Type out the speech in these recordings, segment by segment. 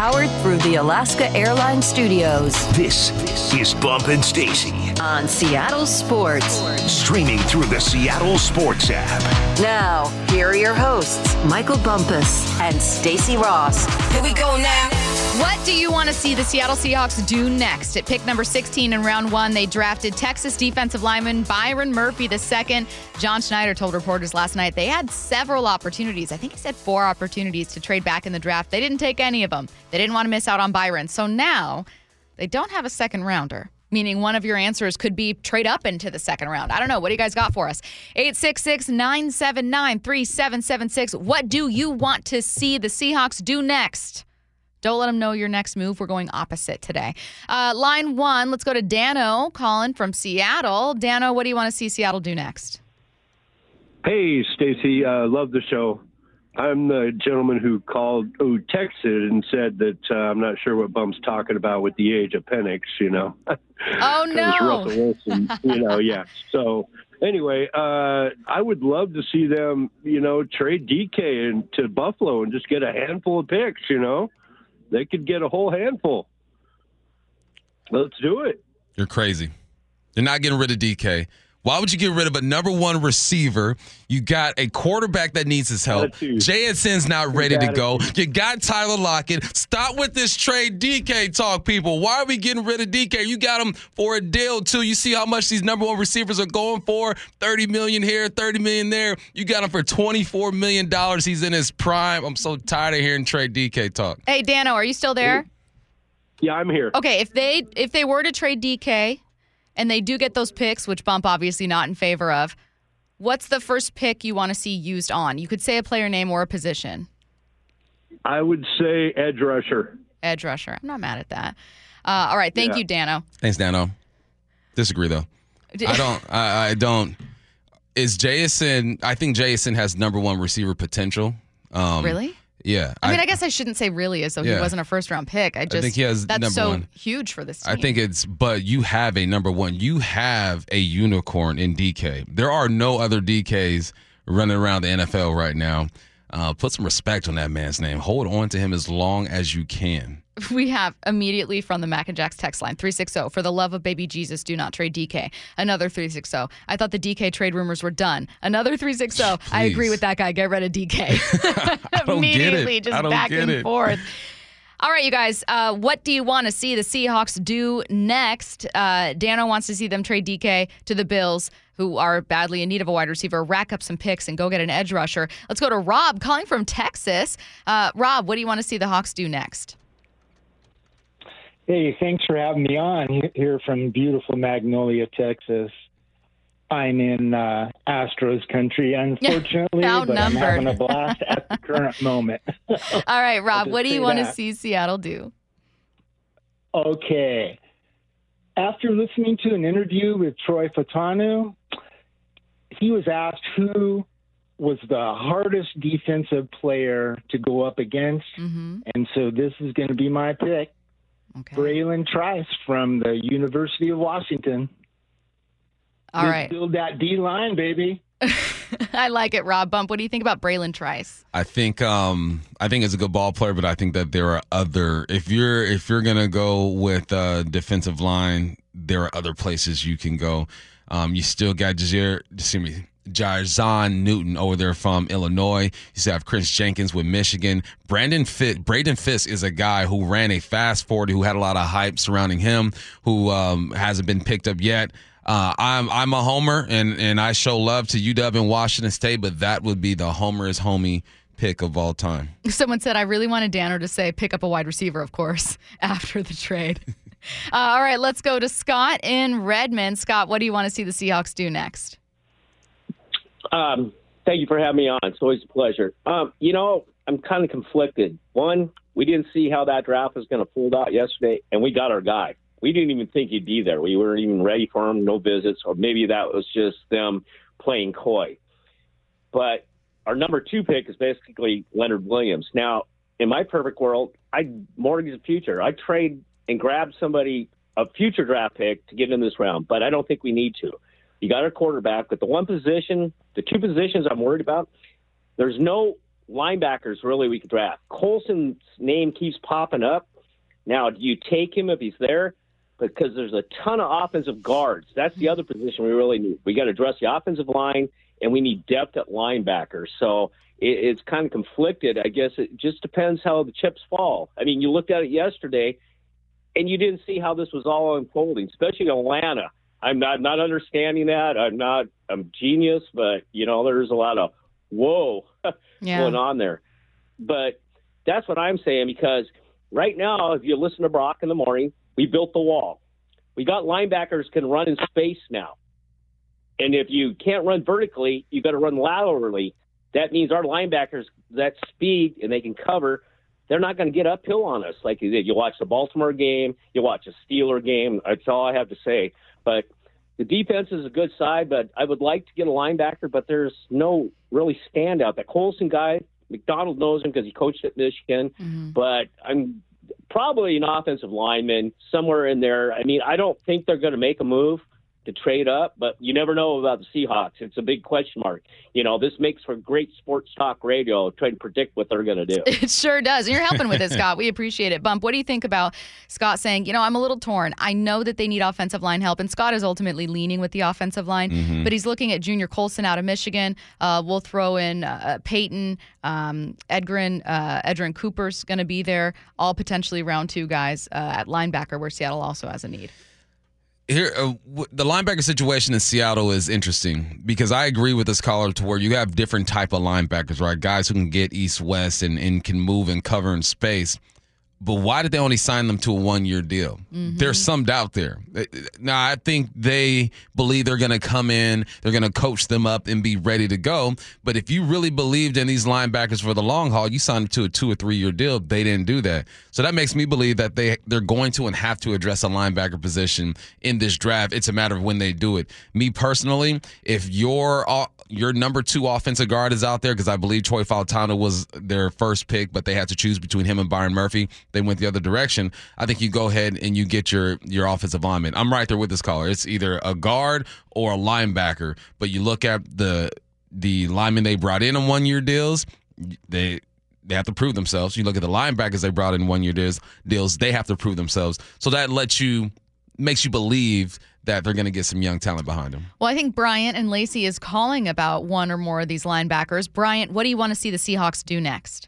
powered through the Alaska Airlines Studios. This is Bump and Stacy On Seattle Sports. streaming through the Seattle Sports app. Now, here are your hosts, Michael Bumpus and Stacy Ross. Here we go now. What do you want to see the Seattle Seahawks do next? At pick number 16 in round one, they drafted Texas defensive lineman Byron Murphy II. John Schneider told reporters last night they had several opportunities. I think he said 4 opportunities to trade back in the draft. They didn't take any of them. They didn't want to miss out on Byron. So now they don't have a second rounder, meaning one of your answers could be trade up into the second round. I don't know. What do you guys got for us? 866-979-3776. What do you want to see the Seahawks do next? Don't let them know your next move. We're going opposite today. Line 1, let's go to Dano calling from Seattle. Dano, what do you want to see Seattle do next? Hey, Stacy, love the show. I'm the gentleman who texted and said that I'm not sure what Bump's talking about with the age of Penix, you know. Oh, no. Russell Wilson, yeah. So, anyway, I would love to see them, trade DK to Buffalo and just get a handful of picks, They could get a whole handful. Let's do it. You're crazy. You're not getting rid of DK. Why would you get rid of a number one receiver? You got a quarterback that needs his help. JSN's not ready to go. You got Tyler Lockett. Stop with this trade DK talk, people. Why are we getting rid of DK? You got him for a deal, too. You see how much these number one receivers are going for? $30 million here, $30 million there. You got him for $24 million. He's in his prime. I'm so tired of hearing trade DK talk. Hey, Dano, are you still there? Yeah, I'm here. Okay, if they were to trade DK and they do get those picks, which Bump obviously not in favor of, what's the first pick you want to see used on? You could say a player name or a position. I would say edge rusher. Edge rusher. I'm not mad at that. All right, thank you, Dano. Thanks, Dano. Disagree, though. I don't. Is JSN, I think JSN has number one receiver potential. Really? Yeah. I guess I shouldn't say really as though he wasn't a first-round pick. I think he has that's number so one. Huge for this team. I think but you have a number one. You have a unicorn in DK. There are no other DKs running around the NFL right now. Put some respect on that man's name. Hold on to him as long as you can. We have immediately from the Mac and Jacks text line, 360, for the love of baby Jesus, do not trade DK. Another 360, I thought the DK trade rumors were done. Another 360, I agree with that guy, get rid of DK. I don't Immediately, get it. just back and forth. All right, you guys, what do you want to see the Seahawks do next? Dano wants to see them trade DK to the Bills, who are badly in need of a wide receiver, rack up some picks, and go get an edge rusher. Let's go to Rob calling from Texas. Rob, what do you want to see the Hawks do next? Hey, thanks for having me on here from beautiful Magnolia, Texas. I'm in Astros country, unfortunately, but I'm having a blast at the current moment. All right, Rob, what do you want to see Seattle do? Okay. After listening to an interview with Troy Fautanu, he was asked who was the hardest defensive player to go up against, and so this is going to be my pick. Okay. Braylon Trice from the University of Washington. All right. Build that D-line, baby. I like it, Rob. Bump, what do you think about Braylon Trice? I think it's a good ball player, but I think that there are other. If you're gonna go with defensive line, there are other places you can go. You still got Jarzon Newton over there from Illinois. You still have Chris Jenkins with Michigan. Braden Fisk is a guy who ran a fast 40, who had a lot of hype surrounding him, who hasn't been picked up yet. I'm a homer, and I show love to UW and Washington State, but that would be the homer's homie pick of all time. Someone said, I really wanted Dano to say pick up a wide receiver, of course, after the trade. All right, let's go to Scott in Redmond. Scott, what do you want to see the Seahawks do next? Thank you for having me on. It's always a pleasure. I'm kind of conflicted. One, we didn't see how that draft was going to fold out yesterday, and we got our guy. We didn't even think he'd be there. We weren't even ready for him, no visits, or maybe that was just them playing coy. But our number 2 pick is basically Leonard Williams. Now, in my perfect world, I'd mortgage the future. I'd trade and grab somebody, a future draft pick, to get in this round, but I don't think we need to. You got our quarterback, but the 2 positions I'm worried about, there's no linebackers really we could draft. Colson's name keeps popping up. Now, do you take him if he's there? Because there's a ton of offensive guards. That's the other position we really need. We got to address the offensive line, and we need depth at linebacker. So it's kind of conflicted. I guess it just depends how the chips fall. I mean, you looked at it yesterday, and you didn't see how this was all unfolding, especially Atlanta. I'm not understanding that. I'm genius, but, there's a lot of whoa going on there. But that's what I'm saying, because right now, if you listen to Brock in the morning, we built the wall. We got linebackers can run in space now. And if you can't run vertically, you got to run laterally. That means our linebackers, that speed, and they can cover, they're not going to get uphill on us like you did. You watch the Baltimore game, you watch a Steeler game. That's all I have to say. But the defense is a good side, but I would like to get a linebacker, but there's no really standout. That Colson guy, McDonald knows him because he coached at Michigan, but I'm probably an offensive lineman somewhere in there. I mean, I don't think they're going to make a move to trade up, but you never know about the Seahawks. It's a big question mark. This makes for great sports talk radio, trying to predict what they're going to do. It sure does. And you're helping with it, Scott. We appreciate it. Bump, what do you think about Scott saying, I'm a little torn. I know that they need offensive line help, and Scott is ultimately leaning with the offensive line, but he's looking at Junior Colson out of Michigan. We'll throw in Peyton, Edgerrin Cooper's going to be there, all potentially round 2 guys at linebacker, where Seattle also has a need. Here, the linebacker situation in Seattle is interesting because I agree with this caller to where you have different type of linebackers, right? Guys who can get east-west and can move and cover in space. But why did they only sign them to a 1-year deal? There's some doubt there. Now, I think they believe they're going to come in, they're going to coach them up and be ready to go. But if you really believed in these linebackers for the long haul, you signed them to a 2 or 3 year deal. They didn't do that. So that makes me believe that they're going to and have to address a linebacker position in this draft. It's a matter of when they do it. Me personally, if your number 2 offensive guard is out there, because I believe Troy Fautanu was their first pick, but they had to choose between him and Byron Murphy. They went the other direction. I think you go ahead and you get your offensive lineman. I'm right there with this caller. It's either a guard or a linebacker. But you look at the linemen they brought in on 1-year deals, they have to prove themselves. You look at the linebackers they brought in 1-year deals, they have to prove themselves. So that makes you believe that they're going to get some young talent behind them. Well, I think Bryant and Lacey is calling about one or more of these linebackers. Bryant, what do you want to see the Seahawks do next?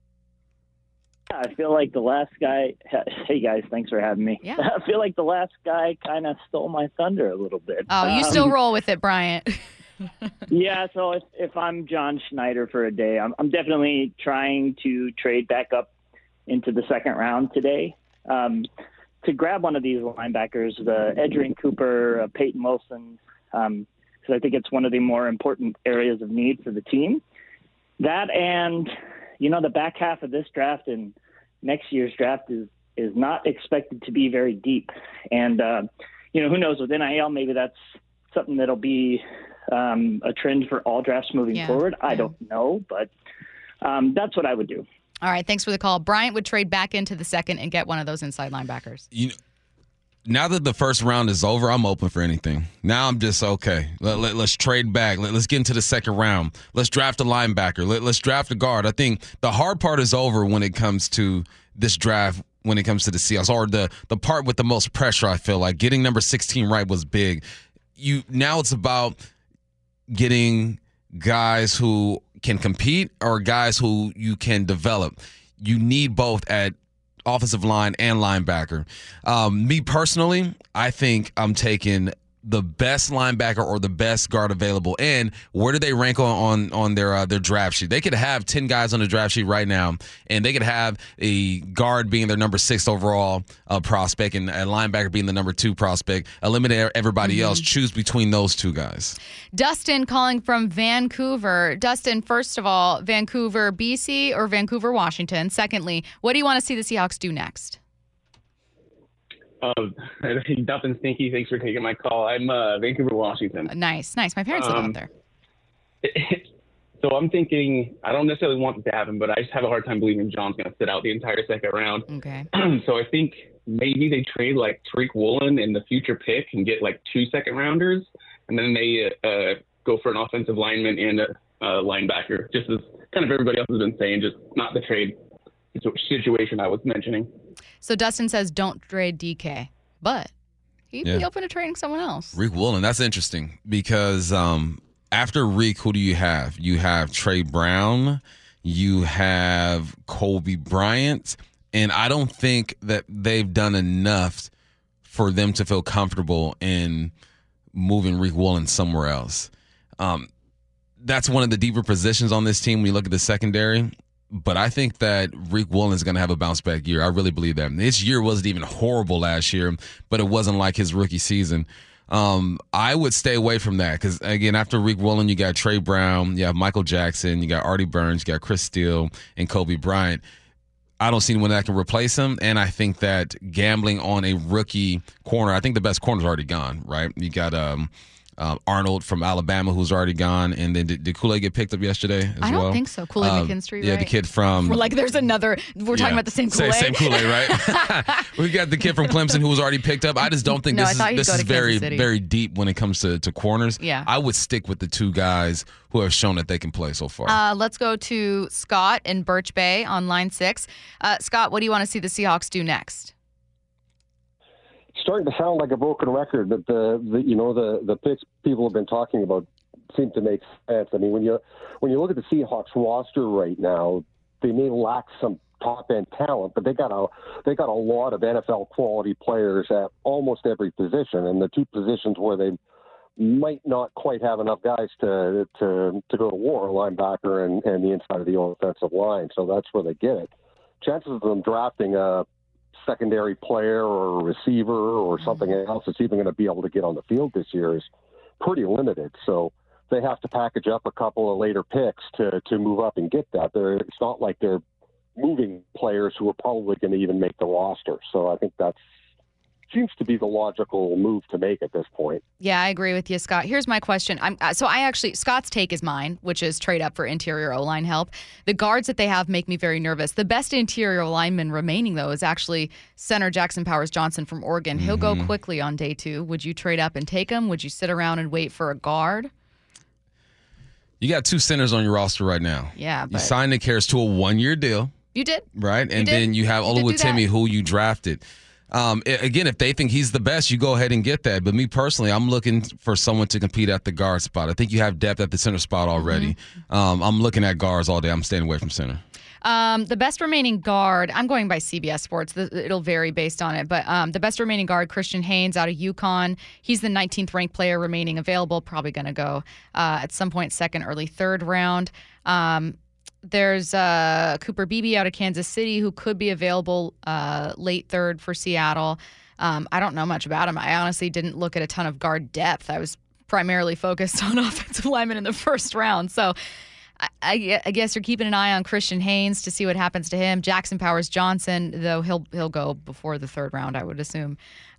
I feel like the last guy – hey, guys, thanks for having me. Yeah. I feel like the last guy kind of stole my thunder a little bit. Oh, you still roll with it, Bryant. Yeah, so if I'm John Schneider for a day, I'm definitely trying to trade back up into the second round today to grab one of these linebackers, the Edgerrin Cooper, Peyton Wilson, because I think it's one of the more important areas of need for the team. That and, the back half of this draft and next year's draft is not expected to be very deep. And, who knows, with NIL, maybe that's something that'll be a trend for all drafts moving forward. I don't know, but that's what I would do. All right, thanks for the call. Bryant would trade back into the second and get one of those inside linebackers. Now that the first round is over, I'm open for anything. Now I'm just, okay, let's trade back. Let's get into the second round. Let's draft a linebacker. Let's draft a guard. I think the hard part is over when it comes to this draft, when it comes to the Seahawks, or the part with the most pressure, I feel like. Getting number 16 right was big. Now it's about getting guys who can compete or guys who you can develop. You need both at offensive line and linebacker. Me personally, I think I'm taking the best linebacker or the best guard available. And where do they rank on their draft sheet? They could have 10 guys on the draft sheet right now, and they could have a guard being their number 6 overall prospect and a linebacker being the number 2 prospect. Eliminate everybody else. Choose between those 2 guys. Dustin calling from Vancouver. Dustin, first of all, Vancouver, BC or Vancouver, Washington? Secondly, what do you want to see the Seahawks do next? Nothing stinky. Thanks for taking my call. I'm Vancouver, Washington. Nice. My parents live out there. So I'm thinking, I don't necessarily want it to happen, but I just have a hard time believing John's going to sit out the entire second round. Okay. So I think maybe they trade like Tariq Woolen in the future pick and get like 2 second rounders, and then they go for an offensive lineman and linebacker, just as kind of everybody else has been saying, just not the trade situation I was mentioning. So Dustin says don't trade DK, but he'd be open to trading someone else. Riq Woolen, that's interesting because after Riq, who do you have? You have Trey Brown, you have Kobe Bryant, and I don't think that they've done enough for them to feel comfortable in moving Riq Woolen somewhere else. That's one of the deeper positions on this team when you look at the secondary. But I think that Riq Woolen is going to have a bounce-back year. I really believe that. This year wasn't even horrible last year, but it wasn't like his rookie season. I would stay away from that because, again, after Riq Woolen, you got Trey Brown, you have Michael Jackson, you got Artie Burns, you got Chris Steele, and Kobe Bryant. I don't see anyone that can replace him, and I think that gambling on a rookie corner, I think the best corner's already gone, right? You got Arnold from Alabama, who's already gone, and then did Kool-Aid get picked up yesterday as well? I don't think so. Kool-Aid McKinstry, yeah, right? the kid from... there's another... We're talking about the same Kool-Aid. Same Kool-Aid, right? We got the kid from Clemson who was already picked up. I just don't think this is very, very deep when it comes to corners. Yeah. I would stick with the two guys who have shown that they can play so far. Let's go to Scott in Birch Bay on line 6. Scott, what do you want to see the Seahawks do next? Starting to sound like a broken record, but the picks people have been talking about seem to make sense. I mean, when you look at the Seahawks roster right now, they may lack some top end talent, but they got a lot of NFL quality players at almost every position, and the two positions where they might not quite have enough guys to go to war, linebacker and the inside of the offensive line. So that's where they get it. Chances of them drafting a secondary player or a receiver or something else that's even going to be able to get on the field this year is pretty limited. So they have to package up a couple of later picks to move up and get that. It's not like they're moving players who are probably going to even make the roster. So I think that seems to be the logical move to make at this point. Yeah, I agree with you, Scott. Here's my question. Scott's take is mine, which is trade up for interior O-line help. The guards that they have make me very nervous. The best interior lineman remaining, though, is actually center Jackson Powers-Johnson from Oregon. He'll go quickly on day 2. Would you trade up and take him? Would you sit around and wait for a guard? You got 2 centers on your roster right now. Yeah, but you signed Nick Harris to a 1-year deal. You did. Right? And then you have Oluwatimi, who you drafted. Again, if they think he's the best, you go ahead and get that. But me personally, I'm looking for someone to compete at the guard spot. I think you have depth at the center spot already. I'm looking at guards all day. I'm staying away from center. The best remaining guard, I'm going by CBS Sports. It'll vary based on it. But the best remaining guard, Christian Haynes out of UConn. He's the 19th ranked player remaining available. Probably going to go at some point second, early third round. There's Cooper Beebe out of Kansas City who could be available late third for Seattle. I don't know much about him. I honestly didn't look at a ton of guard depth. I was primarily focused on offensive linemen in the first round. So I guess you're keeping an eye on Christian Haynes to see what happens to him. Jackson Powers-Johnson, though, he'll go before the third round, I would assume.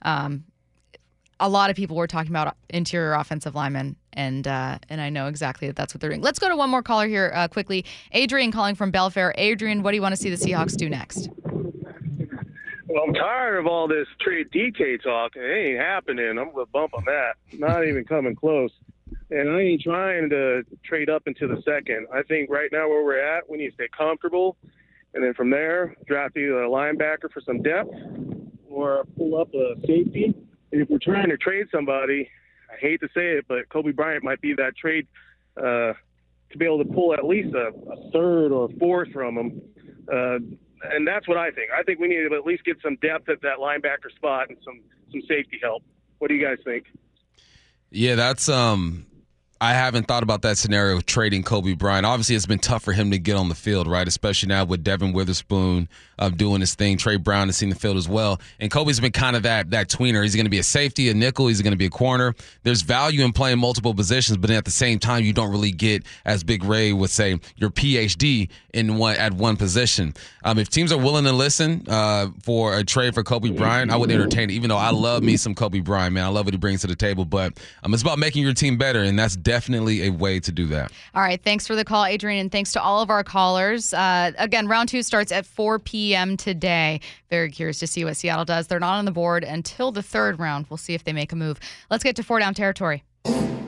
A lot of people were talking about interior offensive linemen, and I know exactly that's what they're doing. Let's go to one more caller here quickly. Adrian calling from Belfair. Adrian, what do you want to see the Seahawks do next? Well, I'm tired of all this trade DK talk. It ain't happening. I'm going to bump on that. Not even coming close. And I ain't trying to trade up into the second. I think right now where we're at, we need to stay comfortable. And then from there, draft either a linebacker for some depth or pull up a safety. And if we're trying to trade somebody, I hate to say it, but Kobe Bryant might be that trade to be able to pull at least a third or fourth from him. And that's what I think. I think we need to at least get some depth at that linebacker spot and some safety help. What do you guys think? Yeah, that's I haven't thought about that scenario of trading Kobe Bryant. Obviously, it's been tough for him to get on the field, right? Especially now with Devin Witherspoon doing his thing. Trey Brown has seen the field as well. And Kobe's been kind of that tweener. He's going to be a safety, a nickel. He's going to be a corner. There's value in playing multiple positions, but at the same time, you don't really get, as Big Ray would say, your PhD at one position. If teams are willing to listen for a trade for Kobe Bryant, I would entertain it, even though I love me some Kobe Bryant, man. I love what he brings to the table. But it's about making your team better, and that's definitely a way to do that. All right. Thanks for the call, Adrian, and thanks to all of our callers. Again, round 2 starts at 4 p.m. today. Very curious to see what Seattle does. They're not on the board until the third round. We'll see if they make a move. Let's get to 4 Down Territory.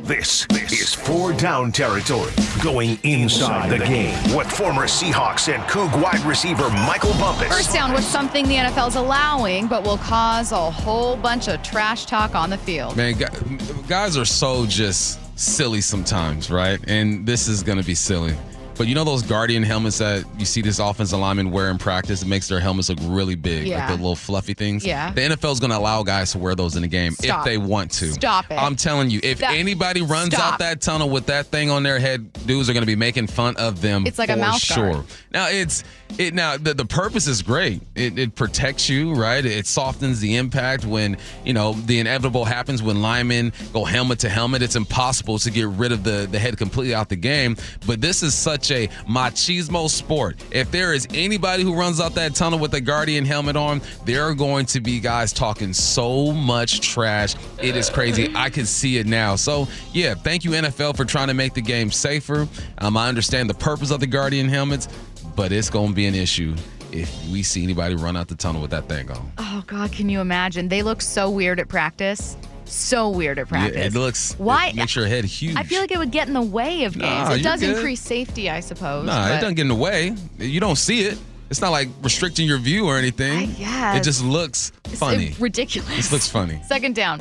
This is 4 down territory, going inside the game with former Seahawks and Coug wide receiver Michael Bumpus. First down was something the NFL's allowing, but will cause a whole bunch of trash talk on the field. Man, guys are so just silly sometimes, right? And this is going to be silly. But you know those Guardian helmets that you see this offensive lineman wear in practice? It makes their helmets look really big, like the little fluffy things. Yeah. The NFL is going to allow guys to wear those in the game if they want to. Stop it. I'm telling you, if anybody runs out that tunnel with that thing on their head, dudes are going to be making fun of them. It's like a mouth guard. Now the purpose is great. It protects you, right? It softens the impact when the inevitable happens when linemen go helmet to helmet. It's impossible to get rid of the head completely out the game. But this is such a machismo sport. If there is anybody who runs out that tunnel with a Guardian helmet on, there are going to be guys talking so much trash. It is crazy. I can see it now. So yeah, thank you NFL for trying to make the game safer. I understand the purpose of the Guardian helmets, but it's going to be an issue if we see anybody run out the tunnel with that thing on. Oh, God, can you imagine? They look so weird at practice. So weird at practice. Yeah, it makes your head huge. I feel like it would get in the way of games. It does increase safety, I suppose. It doesn't get in the way. You don't see it. It's not like restricting your view or anything. It just looks funny. It's ridiculous. It looks funny. Second down.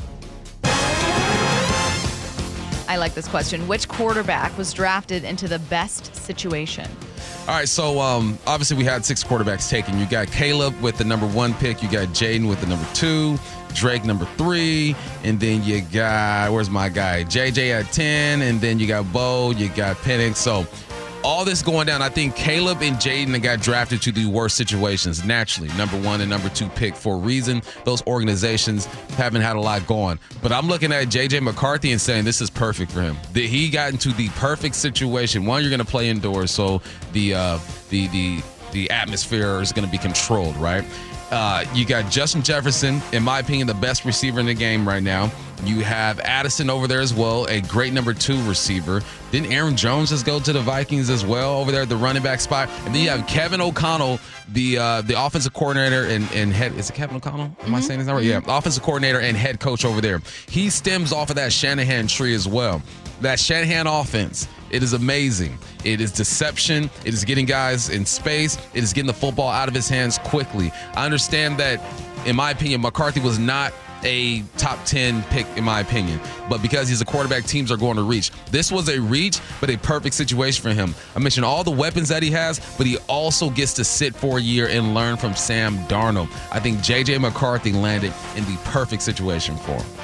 I like this question. Which quarterback was drafted into the best situation? All right, so obviously we had 6 quarterbacks taken. You got Caleb with the number 1 pick. You got Jaden with the number 2. Drake number 3, and then you got, where's my guy? JJ at 10, and then you got Bo, you got Penix. So all this going down, I think Caleb and Jaden got drafted to the worst situations, naturally. Number 1 and number 2 pick for a reason. Those organizations haven't had a lot going. But I'm looking at JJ McCarthy and saying this is perfect for him. He got into the perfect situation. One, you're going to play indoors, so the atmosphere is going to be controlled, right? You got Justin Jefferson, in my opinion, the best receiver in the game right now. You have Addison over there as well, a great number 2 receiver. Didn't Aaron Jones just go to the Vikings as well over there at the running back spot? And then you have Kevin O'Connell, the offensive coordinator and head. Is it Kevin O'Connell? Am I saying this right? Yeah, offensive coordinator and head coach over there. He stems off of that Shanahan tree as well. That Shanahan offense, it is amazing. It is deception. It is getting guys in space. It is getting the football out of his hands quickly. I understand that, in my opinion, McCarthy was not a top 10 pick, in my opinion. But because he's a quarterback, teams are going to reach. This was a reach, but a perfect situation for him. I mentioned all the weapons that he has, but he also gets to sit for a year and learn from Sam Darnold. I think J.J. McCarthy landed in the perfect situation for him.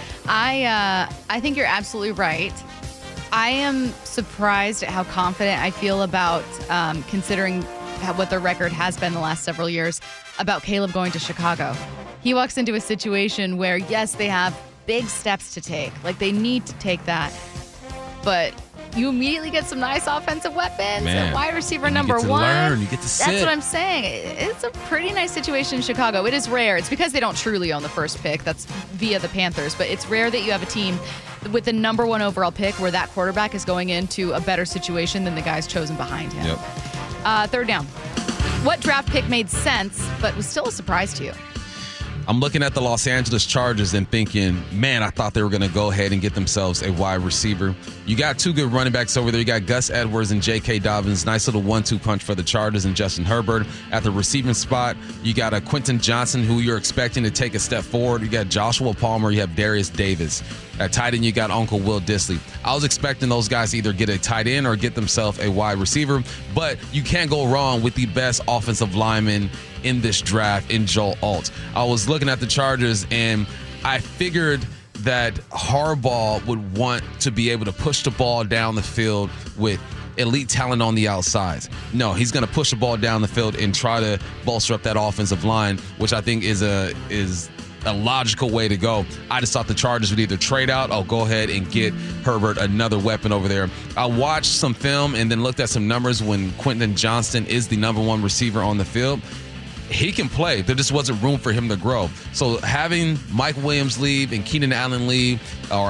I think you're absolutely right. I am surprised at how confident I feel about considering what their record has been the last several years about Caleb going to Chicago. He walks into a situation where, yes, they have big steps to take. Like, they need to take that. But you immediately get some nice offensive weapons. Man, wide receiver number 1. Learn. You get to sit. That's what I'm saying. It's a pretty nice situation in Chicago. It is rare. It's because they don't truly own the first pick. That's via the Panthers. But it's rare that you have a team with the number 1 overall pick where that quarterback is going into a better situation than the guys chosen behind him. Yep. Third down. What draft pick made sense but was still a surprise to you? I'm looking at the Los Angeles Chargers and thinking, man, I thought they were going to go ahead and get themselves a wide receiver. You got 2 good running backs over there. You got Gus Edwards and J.K. Dobbins. Nice little 1-2 punch for the Chargers and Justin Herbert. At the receiving spot, you got a Quentin Johnson, who you're expecting to take a step forward. You got Joshua Palmer. You have Darius Davis. At tight end, you got Uncle Will Dissly. I was expecting those guys to either get a tight end or get themselves a wide receiver, but you can't go wrong with the best offensive lineman in this draft in Joe Alt. I was looking at the Chargers and I figured that Harbaugh would want to be able to push the ball down the field with elite talent on the outsides. No, he's going to push the ball down the field and try to bolster up that offensive line, which I think is a logical way to go. I just thought the Chargers would either trade out or go ahead and get Herbert another weapon over there. I watched some film and then looked at some numbers when Quentin Johnston is the number 1 receiver on the field. He can play. There just wasn't room for him to grow. So having Mike Williams leave and Keenan Allen leave, or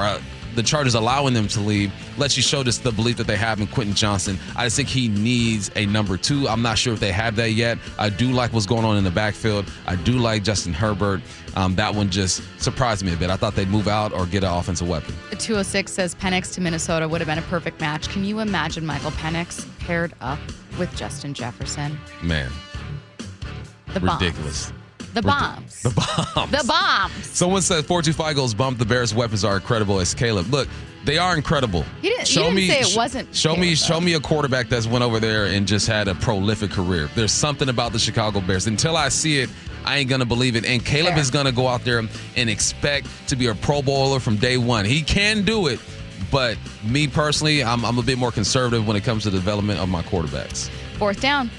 the Chargers allowing them to leave lets you show just the belief that they have in Quentin Johnson. I just think he needs a number 2. I'm not sure if they have that yet. I do like what's going on in the backfield. I do like Justin Herbert. That one just surprised me a bit. I thought they'd move out or get an offensive weapon. 206 says Penix to Minnesota would have been a perfect match. Can you imagine Michael Penix paired up with Justin Jefferson? Man. Ridiculous. The bombs. The bombs. The bombs. Someone said 425 goes bump. The Bears' weapons are incredible. As Caleb, look, they are incredible. He didn't say it wasn't. Show me a quarterback that's went over there and just had a prolific career. There's something about the Chicago Bears. Until I see it, I ain't gonna believe it. And Caleb is gonna go out there and expect to be a Pro Bowler from day one. He can do it, but me personally, I'm a bit more conservative when it comes to the development of my quarterbacks. 4th down.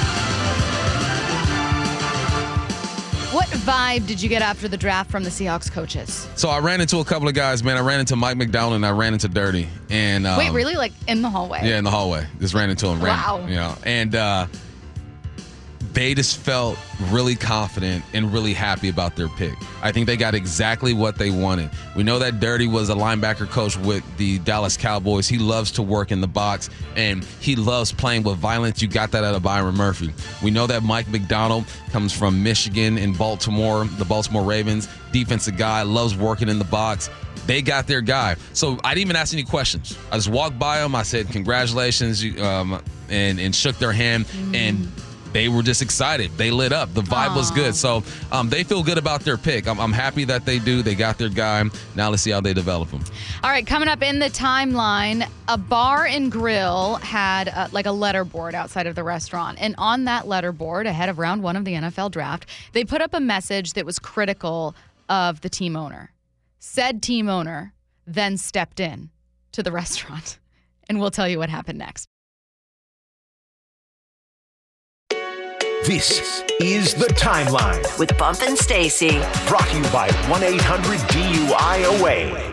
What vibe did you get after the draft from the Seahawks coaches? So I ran into a couple of guys, man. I ran into Mike McDonald and I ran into Dirty. And wait, really? Like in the hallway? Yeah, in the hallway. Just ran into him. Wow. And they just felt really confident and really happy about their pick. I think they got exactly what they wanted. We know that Dirty was a linebacker coach with the Dallas Cowboys. He loves to work in the box, and he loves playing with violence. You got that out of Byron Murphy. We know that Mike McDonald comes from Michigan and Baltimore, the Baltimore Ravens. Defensive guy, loves working in the box. They got their guy. So I didn't even ask any questions. I just walked by them. I said, congratulations, and shook their hand, and they were just excited. They lit up. The vibe was good. So they feel good about their pick. I'm happy that they do. They got their guy. Now let's see how they develop him. All right, coming up in the timeline, a bar and grill had like a letterboard outside of the restaurant. And on that letterboard, ahead of round 1 of the NFL draft, they put up a message that was critical of the team owner. Said team owner then stepped in to the restaurant. And we'll tell you what happened next. This is The Timeline with Bump and Stacy. Brought to you by 1-800-DUI-AWAY.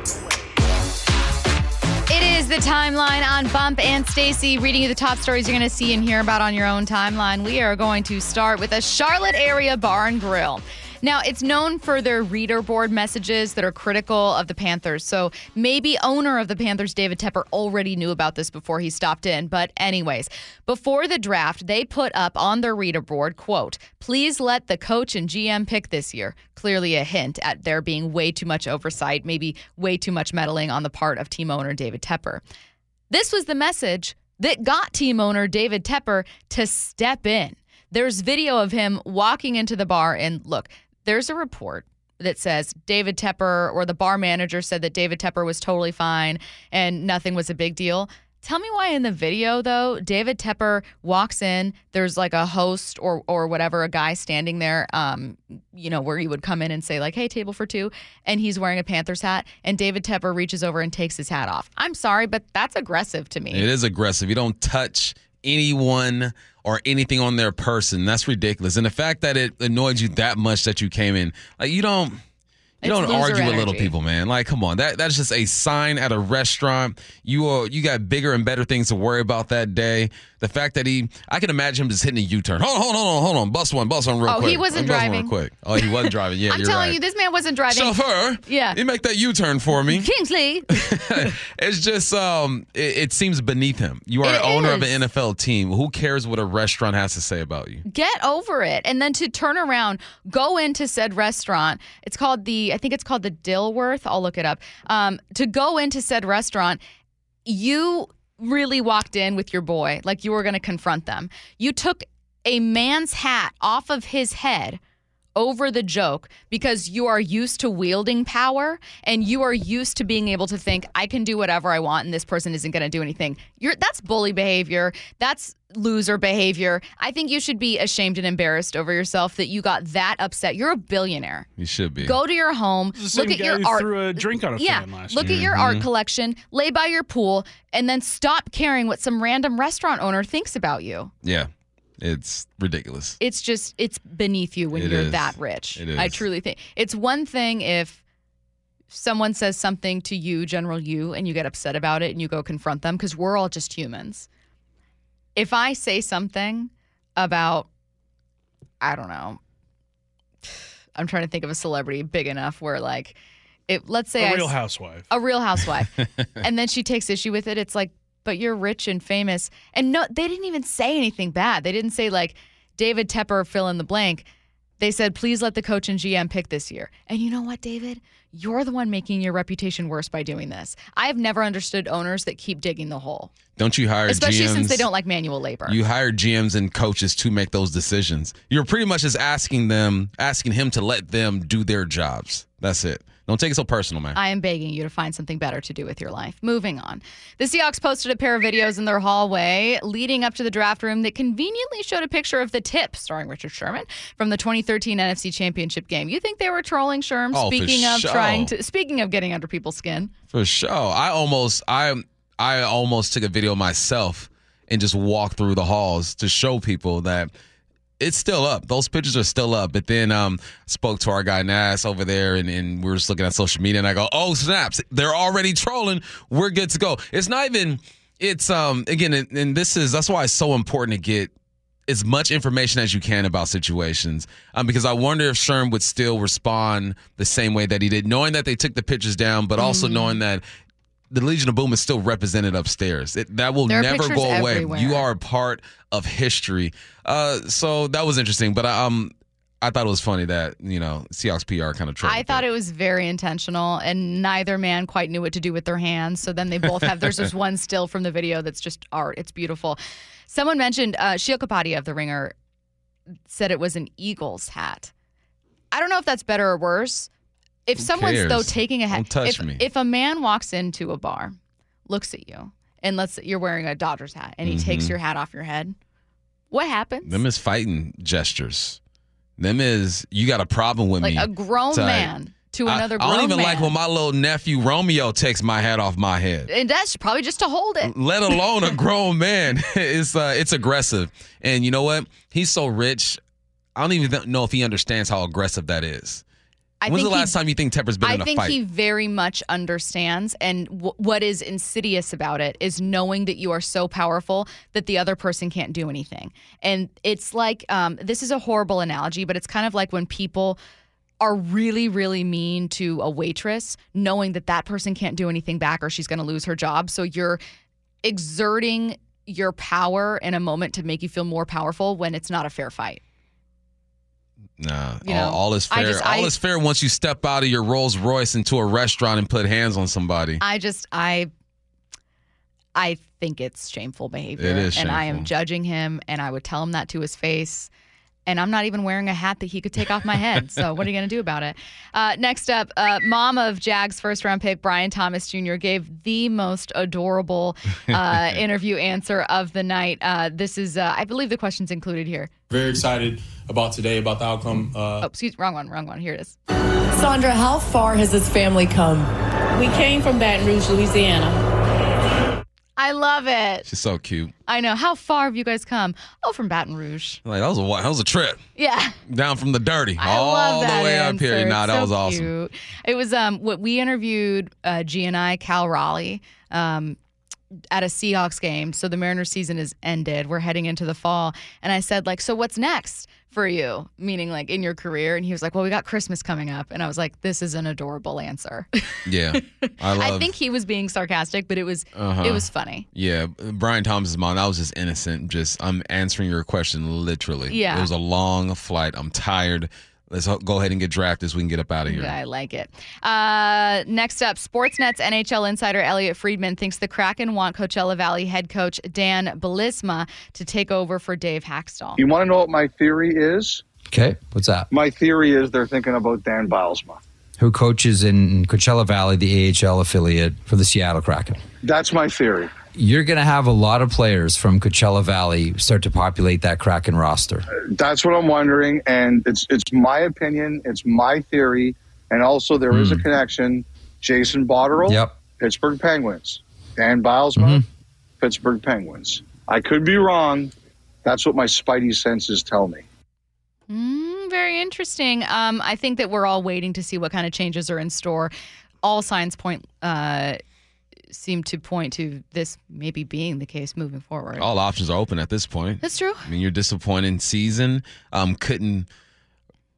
It is The Timeline on Bump and Stacy, reading you the top stories you're going to see and hear about on your own timeline. We are going to start with a Charlotte area bar and grill. Now, it's known for their reader board messages that are critical of the Panthers. So maybe owner of the Panthers, David Tepper, already knew about this before he stopped in. But anyways, before the draft, they put up on their reader board, quote, "Please let the coach and GM pick this year." Clearly a hint at there being way too much oversight, maybe way too much meddling on the part of team owner David Tepper. This was the message that got team owner David Tepper to step in. There's video of him walking into the bar, and look, there's a report that says David Tepper, or the bar manager said that David Tepper was totally fine and nothing was a big deal. Tell me why in the video, though, David Tepper walks in, there's like a host or whatever, a guy standing there, where you would come in and say like, hey, table for 2, and he's wearing a Panthers hat, and David Tepper reaches over and takes his hat off. I'm sorry, but that's aggressive to me. It is aggressive. You don't touch anyone or anything on their person. That's ridiculous. And the fact that it annoyed you that much that you came in, like you don't argue with little people, man. Like, come on. That's just a sign at a restaurant. You got bigger and better things to worry about that day. The fact that I can imagine him just hitting a U-turn. Hold on. Bust one real quick. Oh, he wasn't driving. Oh, he wasn't driving. Yeah, I'm you're telling right. you, this man wasn't driving. Chauffeur. Yeah. You make that U-turn for me. Kingsley. It's just, it seems beneath him. You are an owner of an NFL team. Who cares what a restaurant has to say about you? Get over it. And then to turn around, go into said restaurant. I think it's called the Dilworth. I'll look it up. To go into said restaurant, you really walked in with your boy like you were going to confront them. You took a man's hat off of his head over the joke because you are used to wielding power and you are used to being able to think, I can do whatever I want and this person isn't going to do anything. That's bully behavior. That's loser behavior. I think you should be ashamed and embarrassed over yourself that you got that upset. You're a billionaire. You should be. Go to your home. Look at your art. Threw a drink on a fan last year. Look at your art collection. Lay by your pool, and then stop caring what some random restaurant owner thinks about you. Yeah. It's ridiculous. It's beneath you when you're that rich. It is. I truly think. It's one thing if someone says something to you, General you, and you get upset about it and you go confront them because we're all just humans. If I say something about, I don't know, I'm trying to think of a celebrity big enough where like let's say a real housewife. A real housewife. And then she takes issue with it. It's like, but you're rich and famous. And no, they didn't even say anything bad. They didn't say like David Tepper, fill in the blank. They said, please let the coach and GM pick this year. And you know what, David? You're the one making your reputation worse by doing this. I have never understood owners that keep digging the hole. Don't you hire Especially GMs? Since they don't like manual labor. You hire GMs and coaches to make those decisions. You're pretty much just asking him to let them do their jobs. That's it. Don't take it so personal, man. I am begging you to find something better to do with your life. Moving on. The Seahawks posted a pair of videos in their hallway leading up to the draft room that conveniently showed a picture of the tip, starring Richard Sherman, from the 2013 NFC Championship game. You think they were trolling Sherm? Oh, Speaking of getting under people's skin. For sure. I almost took a video myself and just walked through the halls to show people that it's still up. Those pictures are still up. But then spoke to our guy Nas over there, and we were just looking at social media, and I go, oh, snaps. They're already trolling. We're good to go. It's not even – it's again, and that's why it's so important to get as much information as you can about situations, because I wonder if Sherm would still respond the same way that he did, knowing that they took the pictures down, but also knowing that the Legion of Boom is still represented upstairs. That will never go away. Everywhere. You are a part of history. So that was interesting. But I thought it was funny that, Seahawks PR kind of trolled. I thought it was very intentional, and neither man quite knew what to do with their hands. So then they both have, there's this one still from the video that's just art. It's beautiful. Someone mentioned, Sheil Kapadia of The Ringer said it was an Eagles hat. I don't know if that's better or worse. If someone's, though, taking a hat, if a man walks into a bar, looks at you, and you're wearing a Dodgers hat, and he takes your hat off your head, what happens? Them is fighting gestures. Them is, you got a problem with me. Like a grown man to another grown man. I don't even like when my little nephew Romeo takes my hat off my head. And that's probably just to hold it. Let alone a grown man. It's aggressive. And you know what? He's so rich, I don't even know if he understands how aggressive that is. When's the last time you think Tepper's been in a fight? I think he very much understands, and what is insidious about it is knowing that you are so powerful that the other person can't do anything. And it's like, this is a horrible analogy, but it's kind of like when people are really, really mean to a waitress, knowing that that person can't do anything back or she's going to lose her job. So you're exerting your power in a moment to make you feel more powerful when it's not a fair fight. Nah, all is fair. All is fair once you step out of your Rolls Royce into a restaurant and put hands on somebody. I think it's shameful behavior. It is shameful. And I am judging him, and I would tell him that to his face. And I'm not even wearing a hat that he could take off my head. So what are you going to do about it? Next up, mom of Jags first-round pick Brian Thomas Jr. gave the most adorable interview answer of the night. This is, I believe the question's included here. Very excited about today, about the outcome. Wrong one. Here it is. Sandra, how far has this family come? We came from Baton Rouge, Louisiana. I love it. She's so cute. I know. How far have you guys come? Oh, from Baton Rouge. Like that was a trip. Yeah. Down from the dirty all the way answer. Up here. Nah, that was so awesome. Cute. It was what we interviewed G&I Cal Raleigh at a Seahawks game. So the Mariners season is ended. We're heading into the fall, and I said so what's next for you? Meaning in your career. And he was like, well, we got Christmas coming up. And I was like, this is an adorable answer. Yeah. I think he was being sarcastic, but it was funny. Yeah. Brian Thomas's mom, I was just innocent. I'm answering your question literally. Yeah. It was a long flight. I'm tired. Let's go ahead and get drafted so we can get up out of here. I like it. Next up, Sportsnet's NHL insider Elliot Friedman thinks the Kraken want Coachella Valley head coach Dan Bylsma to take over for Dave Haxtell. You want to know what my theory is? Okay, what's that? My theory is they're thinking about Dan Bylsma, who coaches in Coachella Valley, the AHL affiliate for the Seattle Kraken. That's my theory. You're going to have a lot of players from Coachella Valley start to populate that Kraken roster. That's what I'm wondering, and it's my opinion, it's my theory, and also there is a connection. Jason Botterill, Pittsburgh Penguins. Dan Bylsma, Pittsburgh Penguins. I could be wrong. That's what my spidey senses tell me. Very interesting. I think that we're all waiting to see what kind of changes are in store. All signs seem to point to this maybe being the case moving forward. All options are open at this point. That's true. I mean, your disappointing season couldn't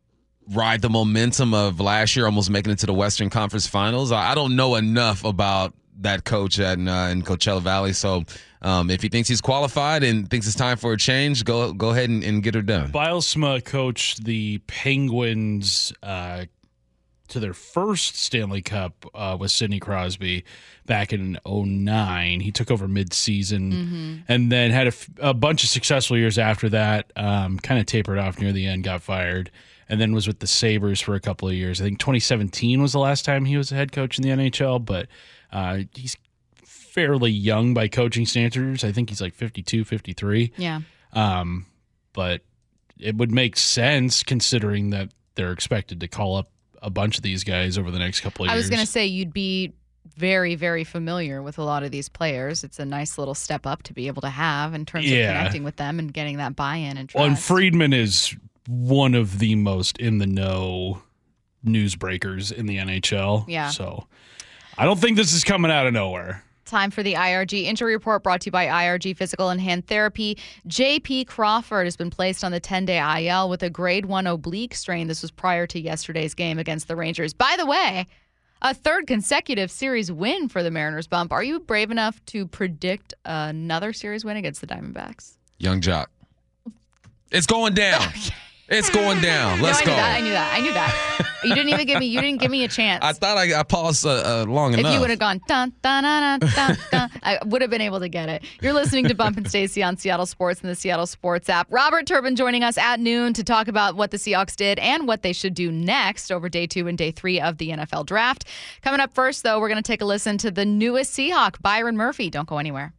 ride the momentum of last year, almost making it to the Western Conference Finals. I don't know enough about that coach in Coachella Valley. So if he thinks he's qualified and thinks it's time for a change, go ahead and get her done. Bylsma coached the Penguins to their first Stanley Cup with Sidney Crosby back in 2009. He took over midseason and then had a bunch of successful years after that, kind of tapered off near the end, got fired, and then was with the Sabres for a couple of years. I think 2017 was the last time he was a head coach in the NHL, but he's fairly young by coaching standards. I think he's like 52, 53. Yeah. But it would make sense considering that they're expected to call up a bunch of these guys over the next couple of years. I was going to say you'd be very, very familiar with a lot of these players. It's a nice little step up to be able to have in terms of connecting with them and getting that buy-in and trust. Well, and Friedman is one of the most in-the-know newsbreakers in the NHL. Yeah. So I don't think this is coming out of nowhere. Time for the IRG Injury Report brought to you by IRG Physical and Hand Therapy. J.P. Crawford has been placed on the 10-day IL with a grade 1 oblique strain. This was prior to yesterday's game against the Rangers. By the way, a third consecutive series win for the Mariners, Bump. Are you brave enough to predict another series win against the Diamondbacks? Young Jock. It's going down. It's going down. Let's go. I knew that. You didn't give me a chance. I thought I paused long enough. If you would have gone dun dun dun dun dun, I would have been able to get it. You're listening to Bump and Stacey on Seattle Sports and the Seattle Sports app. Robert Turbin joining us at noon to talk about what the Seahawks did and what they should do next over day 2 and day 3 of the NFL draft. Coming up first, though, we're going to take a listen to the newest Seahawk, Byron Murphy. Don't go anywhere.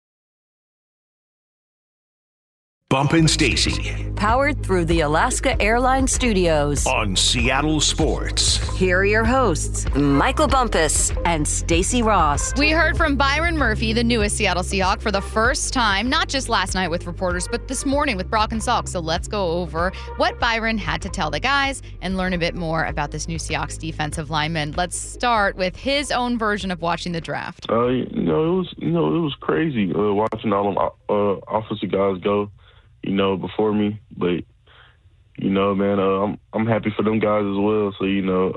Bump and Stacey. Powered through the Alaska Airlines Studios. On Seattle Sports. Here are your hosts, Michael Bumpus and Stacey Ross. We heard from Byron Murphy, the newest Seattle Seahawk, for the first time, not just last night with reporters, but this morning with Brock and Salk. So let's go over what Byron had to tell the guys and learn a bit more about this new Seahawks defensive lineman. Let's start with his own version of watching the draft. It was crazy watching all them offensive guys go. Before me, but man, I'm happy for them guys as well. So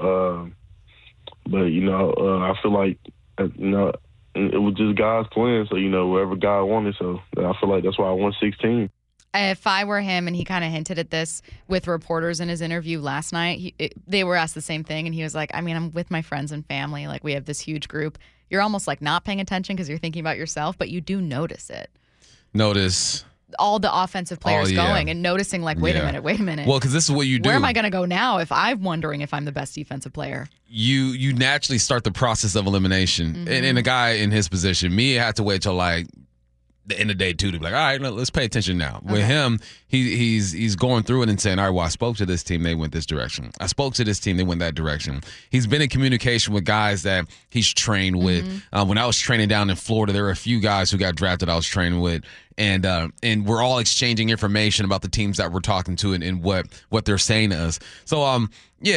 I feel like it was just God's plan. So wherever God wanted, so I feel like that's why I won 16. If I were him, and he kind of hinted at this with reporters in his interview last night, they were asked the same thing, and he was like, I mean, I'm with my friends and family. Like, we have this huge group. You're almost like not paying attention because you're thinking about yourself, but you do notice it. Notice all the offensive players going and noticing like, wait a minute. Well, because this is what you do. Where am I going to go now if I'm wondering if I'm the best defensive player? You naturally start the process of elimination. And a guy in his position, me, had to wait till like the end of day 2 to be like, all right, let's pay attention now. Okay. With him, he's going through it and saying, all right, well, I spoke to this team, they went this direction. I spoke to this team, they went that direction. He's been in communication with guys that he's trained with. When I was training down in Florida, there were a few guys who got drafted I was training with. And we're all exchanging information about the teams that we're talking to and what they're saying to us. So,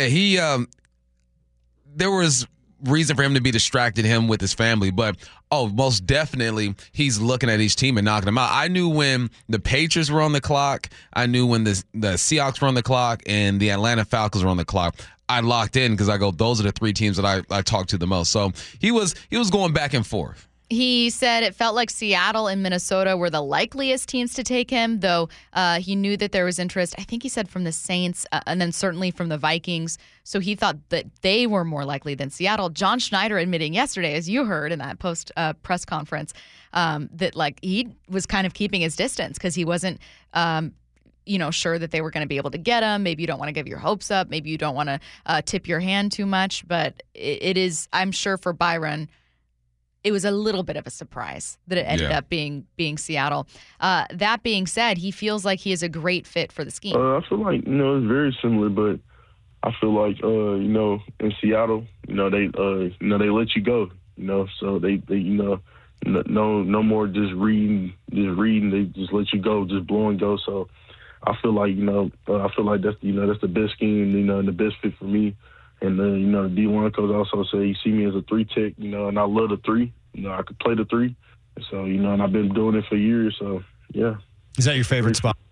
there was reason for him to be distracted, him with his family, but most definitely he's looking at each team and knocking them out. I knew when the Patriots were on the clock, I knew when the Seahawks were on the clock, and the Atlanta Falcons were on the clock. I locked in because I go, those are the 3 teams that I talk to the most. So he was going back and forth. He said it felt like Seattle and Minnesota were the likeliest teams to take him, though he knew that there was interest, I think he said, from the Saints and then certainly from the Vikings. So he thought that they were more likely than Seattle. John Schneider admitting yesterday, as you heard in that post press conference, that like he was kind of keeping his distance because he wasn't sure that they were going to be able to get him. Maybe you don't want to give your hopes up. Maybe you don't want to tip your hand too much. But it is, I'm sure for Byron, it was a little bit of a surprise that it ended up being Seattle. That being said, he feels like he is a great fit for the scheme. I feel like, it's very similar, but I feel like, in Seattle, they let you go, so they no more just reading, they just let you go, just blow and go. So I feel like, that's the best scheme, and the best fit for me. And then, the D1 coach also said he see me as a 3-tech, and I love the 3. I could play the 3. So, and I've been doing it for years. So, yeah. Is that your favorite spot?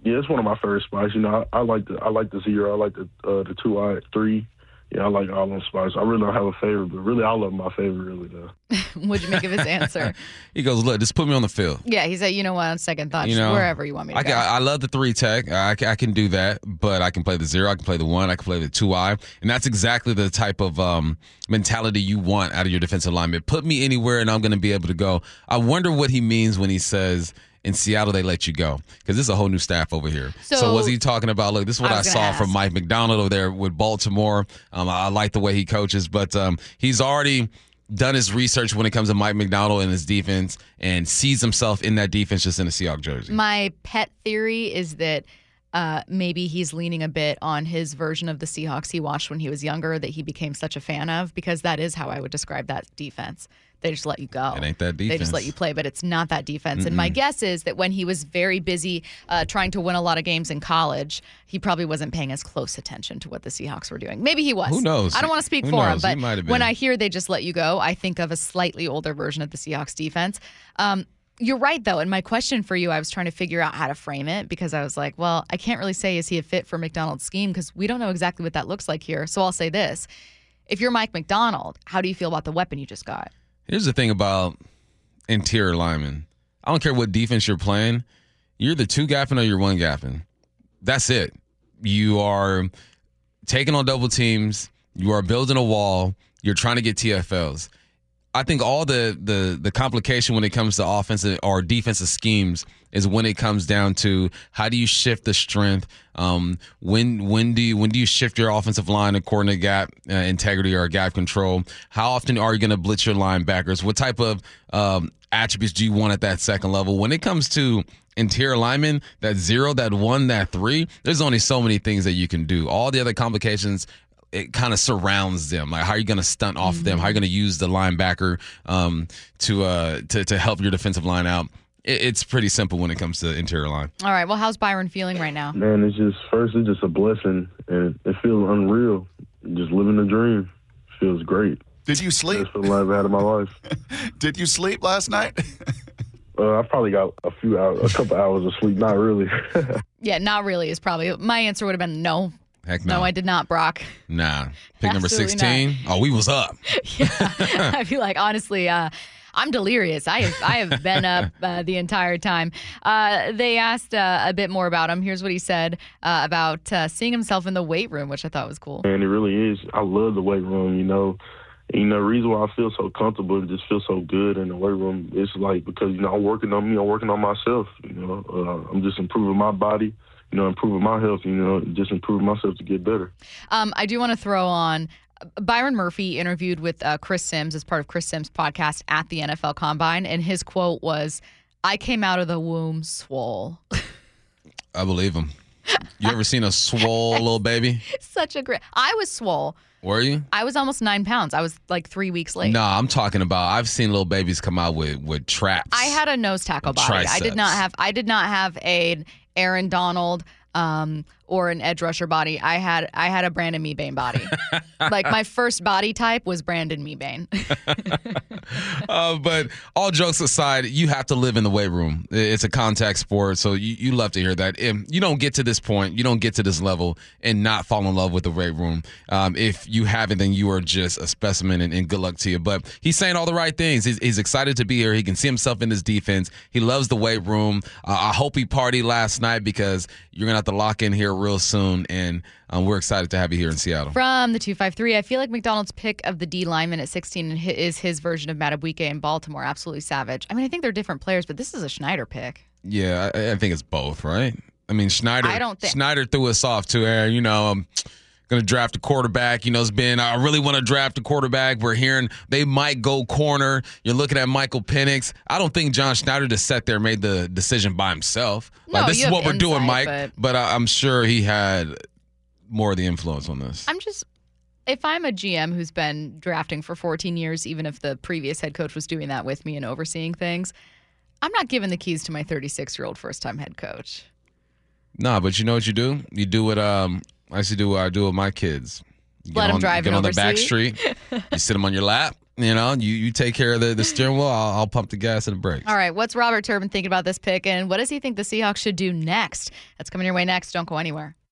Yeah, it's one of my favorite spots. You know, I like the 0. I like the 2 wide 3. Yeah, I like all those spots. I really don't have a favorite, but really all of them my favorite, really, though. What'd you make of his answer? He goes, look, just put me on the field. Yeah, he said, you know what, on second thought, just wherever you want me to go. I love the 3 tech. I can do that, but I can play the 0. I can play the 1. I can play the 2-eye. And that's exactly the type of mentality you want out of your defensive lineman. Put me anywhere, and I'm going to be able to go. I wonder what he means when he says, in Seattle, they let you go, because this is a whole new staff over here. So was he talking about, look, this is what I saw from Mike Macdonald over there with Baltimore. I like the way he coaches, but he's already done his research when it comes to Mike Macdonald and his defense and sees himself in that defense just in a Seahawks jersey. My pet theory is that maybe he's leaning a bit on his version of the Seahawks he watched when he was younger that he became such a fan of, because that is how I would describe that defense. They just let you go. It ain't that defense. They just let you play, but it's not that defense. And my guess is that when he was very busy trying to win a lot of games in college, he probably wasn't paying as close attention to what the Seahawks were doing. Maybe he was. Who knows? I don't want to speak for him, but when I hear they just let you go, I think of a slightly older version of the Seahawks defense. You're right, though. And my question for you, I was trying to figure out how to frame it, because I was like, well, I can't really say, is he a fit for McDonald's scheme? Because we don't know exactly what that looks like here. So I'll say this. If you're Mike Macdonald, how do you feel about the weapon you just got? Here's the thing about interior linemen. I don't care what defense you're playing. You're the 2-gapping or you're 1-gapping. That's it. You are taking on double teams. You are building a wall. You're trying to get TFLs. I think all the complication when it comes to offensive or defensive schemes is when it comes down to how do you shift the strength. When do you shift your offensive line according to gap integrity or gap control? How often are you going to blitz your linebackers? What type of attributes do you want at that second level? When it comes to interior linemen, that 0, that 1, that 3, there's only so many things that you can do. All the other complications, it kind of surrounds them. Like, how are you going to stunt off them? How are you going to use the linebacker to help your defensive line out? It's pretty simple when it comes to interior line. All right. Well, how's Byron feeling right now? Man, it's just a blessing, and it feels unreal. Just living the dream. Feels great. Did you sleep? That's the life out of my life. Did you sleep last night? I probably got a couple hours of sleep. Not really. Yeah, not really is probably my answer. Would have been no. Heck no. No, I did not, Brock. Nah. Pick number 16. Oh, we was up. Yeah. I feel like, honestly, I'm delirious. I have been up the entire time. They asked a bit more about him. Here's what he said about seeing himself in the weight room, which I thought was cool. And it really is. I love the weight room, the reason why I feel so comfortable and just feel so good in the weight room is like because, I'm working on me, I'm working on myself, I'm just improving my body. Improving my health, just improving myself to get better. I do want to throw on Byron Murphy interviewed with Chris Sims as part of Chris Sims' podcast at the NFL Combine, and his quote was, "I came out of the womb swole." I believe him. You ever seen a swole little baby? Such a great. I was swole. Were you? I was almost 9 pounds. I was like 3 weeks late. No, I'm talking about. I've seen little babies come out with traps. I had a nose tackle body. Triceps. I did not have an Aaron Donald or an edge rusher body. I had a Brandon Mebane body. Like my first body type was Brandon Mebane. But all jokes aside, you have to live in the weight room. It's a contact sport, so you love to hear that. You don't get to this point, you don't get to this level and not fall in love with the weight room. If you haven't, then you are just a specimen, and good luck to you. But he's saying all the right things. He's excited to be here. He can see himself in this defense. He loves the weight room. I hope he partied last night because you're going to have to lock in here real soon, and we're excited to have you here in Seattle. From the 253, I feel like McDonald's pick of the D lineman at 16 is his version of Madubuike in Baltimore. Absolutely savage. I mean, I think they're different players, but this is a Schneider pick. Yeah, I think it's both, right? I mean, Schneider threw us off to air. I'm going to draft a quarterback. It's been, I really want to draft a quarterback. We're hearing they might go corner. You're looking at Michael Penix. I don't think John Schneider just sat there and made the decision by himself. No, this is what we're doing, Mike. But I'm sure he had more of the influence on this. If I'm a GM who's been drafting for 14 years, even if the previous head coach was doing that with me and overseeing things, I'm not giving the keys to my 36-year-old first-time head coach. Nah, but you know what you do? You do what I used to do what I do with my kids. Let them drive Get on the overseas. back street. You sit them on your lap. You know, you take care of the steering wheel. I'll pump the gas and the brakes. All right, what's Robert Turbin thinking about this pick, and what does he think the Seahawks should do next? That's coming your way next. Don't go anywhere.